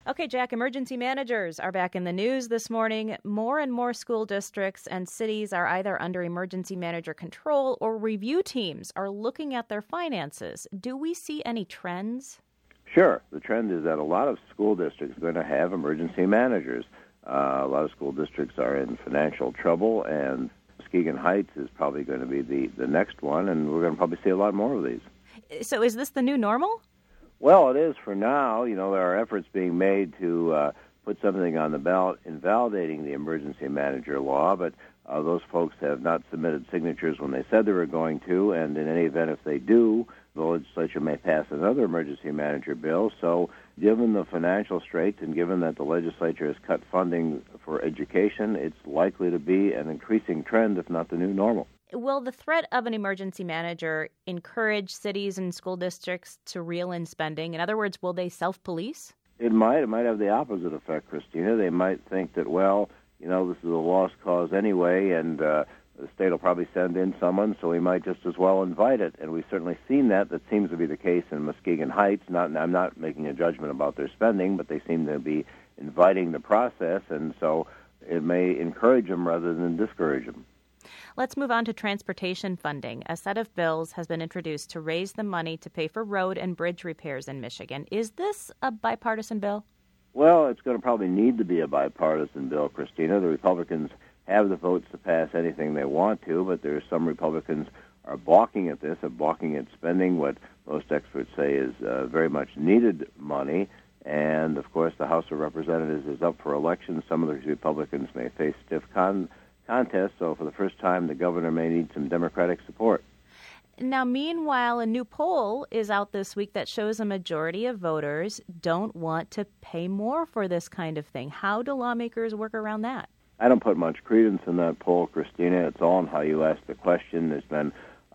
Okay, Jack, emergency managers are back in the news this morning. More and more school districts and cities are either under emergency manager control or review teams are looking at their finances. Do we see any trends? Sure. The trend is that a lot of school districts are going to have emergency managers. A lot of school districts are in financial trouble, and Muskegon Heights is probably going to be the next one, and we're going to probably see a lot more of these. So is this the new normal? Well, it is for now. You know, there are efforts being made to put something on the ballot invalidating the emergency manager law, but those folks have not submitted signatures when they said they were going to, and in any event, if they do, the legislature may pass another emergency manager bill. So given the financial straits and given that the legislature has cut funding for education, it's likely to be an increasing trend, if not the new normal. Will the threat of an emergency manager encourage cities and school districts to reel in spending? In other words, will they self-police? It might. It might have the opposite effect, Christina. They might think that, well, you know, this is a lost cause anyway, and the state will probably send in someone, so we might just as well invite it. And we've certainly seen that. That seems to be the case in Muskegon Heights. I'm not making a judgment about their spending, but they seem to be inviting the process, and so it may encourage them rather than discourage them. Let's move on to transportation funding. A set of bills has been introduced to raise the money to pay for road and bridge repairs in Michigan. Is this a bipartisan bill? Well, it's going to probably need to be a bipartisan bill, Christina. The Republicans have the votes to pass anything they want to, but there's some Republicans are balking at this, are balking at spending what most experts say is very much needed money. And, of course, the House of Representatives is up for election. Some of those Republicans may face stiff contest, so for the first time, the governor may need some Democratic support. Now, meanwhile, a new poll is out this week that shows a majority of voters don't want to pay more for this kind of thing. How do lawmakers work around that? I don't put much credence in that poll, Christina. It's all in how you ask the question. There's been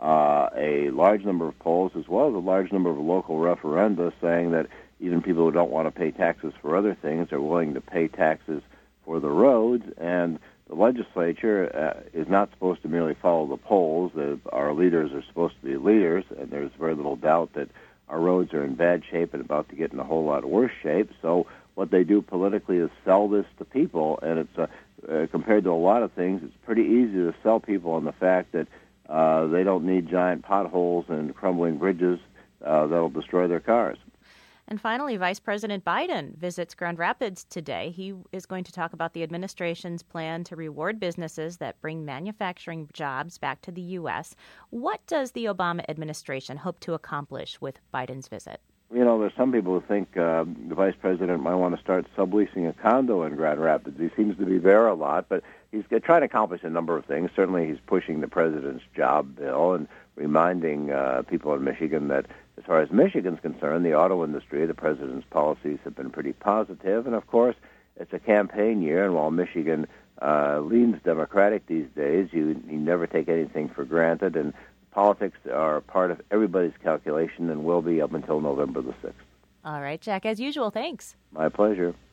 a large number of polls, as well as a large number of local referenda, saying that even people who don't want to pay taxes for other things are willing to pay taxes for the roads, and the legislature is not supposed to merely follow the polls. Our leaders are supposed to be leaders, and there's very little doubt that our roads are in bad shape and about to get in a whole lot worse shape. So what they do politically is sell this to people, and it's compared to a lot of things, it's pretty easy to sell people on the fact that they don't need giant potholes and crumbling bridges that'll destroy their cars. And finally, Vice President Biden visits Grand Rapids today. He is going to talk about the administration's plan to reward businesses that bring manufacturing jobs back to the U.S. What does the Obama administration hope to accomplish with Biden's visit? You know, there's some people who think the vice president might want to start subleasing a condo in Grand Rapids. He seems to be there a lot, but he's trying to accomplish a number of things. Certainly he's pushing the president's job bill and reminding people in Michigan that as far as Michigan's concerned, the auto industry, the president's policies have been pretty positive. And, of course, it's a campaign year, and while Michigan leans Democratic these days, you never take anything for granted, and politics are part of everybody's calculation and will be up until November the 6th. All right, Jack, as usual, thanks. My pleasure.